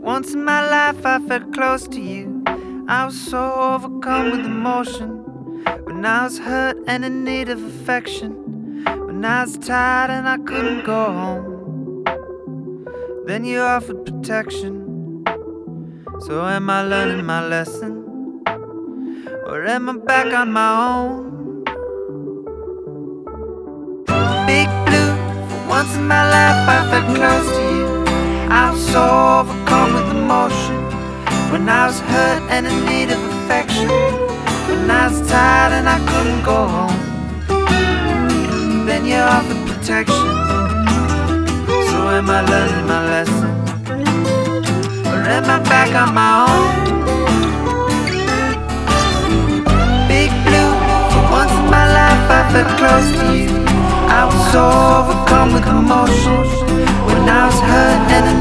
Once in my life I felt close to you. I was so overcome with emotion. When I was hurt and in need of affection. When I was tired and I couldn't go home. Then you offered protection. So am I learning my lesson? Or am I back on my own? Big Blue, for once in my life I felt close to you. I was so overcome with emotion. When I was hurt and in need of affection. When I was tired and I couldn't go home. Then you offered protection. So am I learning my lesson? Or am I back on my own? Big Blue, for once in my life I felt close to you. I was so overcome with emotion. When I was hurt and in